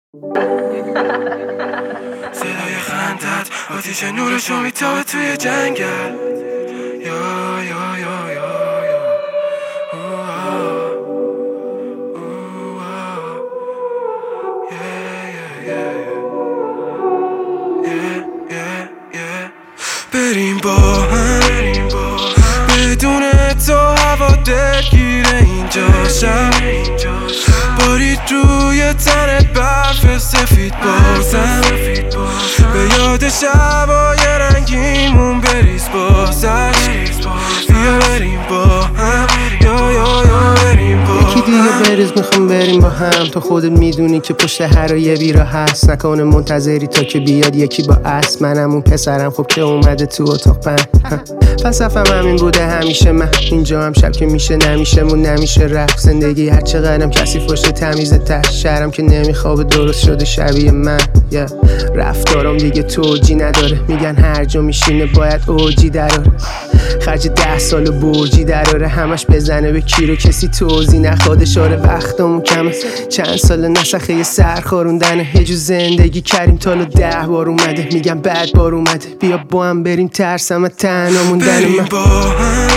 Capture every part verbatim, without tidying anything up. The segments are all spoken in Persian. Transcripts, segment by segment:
صدای خندت آتیش نورشو میتابه توی جنگل. یا یا یا یا بریم با هم بدون تو هوا دلگیره اینجا شب بارید روی تنت برف سفید بازم به یاد شبای رنگیمون بریز بازش. بیا بریم با هم یا یا یا بریم با هم. یکی دیگه بریز میخوام بریم با هم. تو خودت میدونی که پشت هر یه بیرا هست. نکنه منتظری تا که بیاد یکی با اسب. منم اون پسرم خب که اومده تو اتاق پن. فلسفم همین بوده همیشه. من اینجا هم شب که میشه نمیشه مون نمیشه رفت. زندگی هر چقدرم کسی فشت تمیزه ته. شهرم که نمیخوابه درست شده شبیه من. yeah. رفتارم دیگه توجی نداره. میگن هر جا میشینه باید اوجی دراره. خرج ده سال برجی دراره. همش بزنه به کی رو کسی توضیح نخواد. اشاره وقتمون کمه. چند سال نسخه یه سر خوروندنه. یه جو زندگی کردیم تالو ده بار اومده. میگم بعد بار اومده. بیا با هم بریم ترسم از تنها موندن من. بریم با هم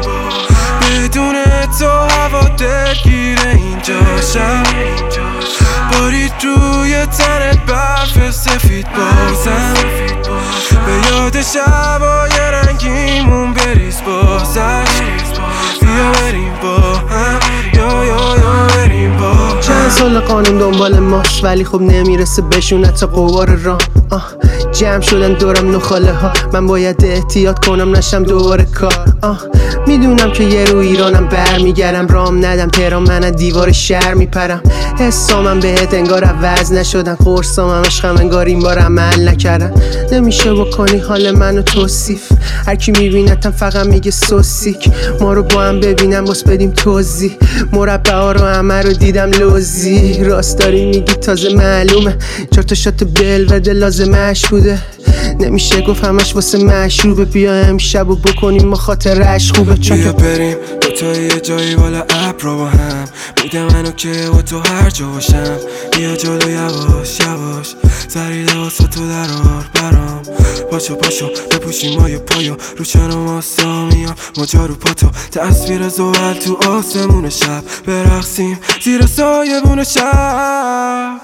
بدون تو هوا دلگیره اینجا شب بارید روی تنت برف سفید بازم به یاد شبای رنگیمون بریز بازش. بیا بریم با هم یا یا یا بریم با هم. چند سال قانون دنبال ماش ولی خب نمیرسه بشونه تا قوار راه. آه جمع شدن دورم نخاله ها. من باید احتیاط کنم نشم دوباره کار. آه میدونم که یه رو ایرانم بر میگردم. رام ندم تهران من دیوار شهر میپرم. حسامم بهت انگار عوض نشدن. قرصام عشقم انگار این بار عمل نکردن. نمیشه بکنی حال منو توصیف. هر کی میبینتم فقط میگه سوسیک. ما رو با هم ببینم باس بدیم توضیح. مربع ها رو همه رو دیدم لوزی. راست داری میگی تازه معلومه. چهار تا شات بلوده لازمش بوده. نمیشه گفت همش واسه مشروبه. بیا امشب و بکنیم ما خاطرش خوبه. چون بیا بریم دوتا یه جایی بالا ابرا با هم. میده منو که با تو هر جا باشم. بیا جلو یواش یواش سری لباسا تو درار برام. پاشو پاشو بپوشیم مایه پایو رو چنم آسامیام. مجا رو پاتو تصویر زوال تو آسمون شب. برقصیم زیر سایبون شب.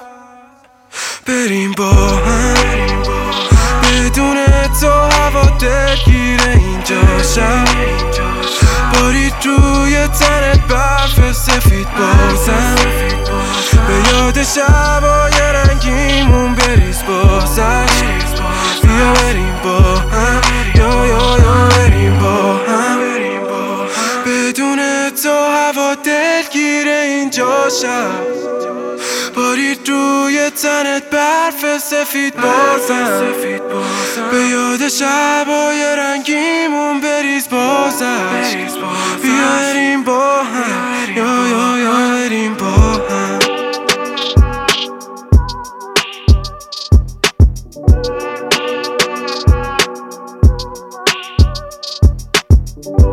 بریم با هم بدون تو هوا دلگیره اینجا شب بارید روی تنت برف سفید بازم به یاد شبای رنگیمون بریز بازش. بیا بریم با هم یا یا یا بریم با هم بدون تو هوا دلگیره اینجا شب بارید روی تنت برف سفید بازم به یاد شبای رنگیمون بریز بازش. بیا بریم با هم یا یا یا بریم با هم.